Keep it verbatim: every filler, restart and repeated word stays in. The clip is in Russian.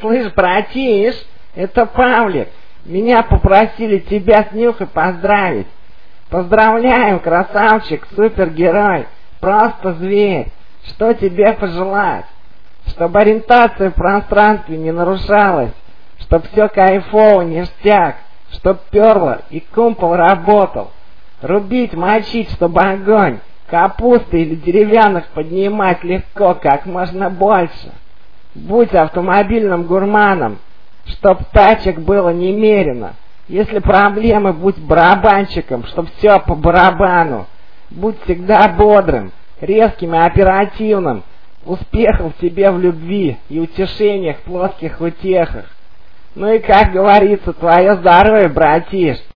Слышь, братиш, это Павлик. Меня попросили тебя с Нюхой поздравить. Поздравляем, красавчик, супергерой, просто зверь. Что тебе пожелать? Чтобы ориентация в пространстве не нарушалась, чтоб все кайфово, ништяк, чтоб перло и кумпол работал. Рубить, мочить, чтобы огонь, капусты или деревянных поднимать легко, как можно больше. Будь автомобильным гурманом, чтоб тачек было немерено. Если проблемы, будь барабанщиком, чтоб все по барабану. Будь всегда бодрым, резким и оперативным. Успехов тебе в любви и утешениях, плоских утехах. Ну и, как говорится, твое здоровье, братиш.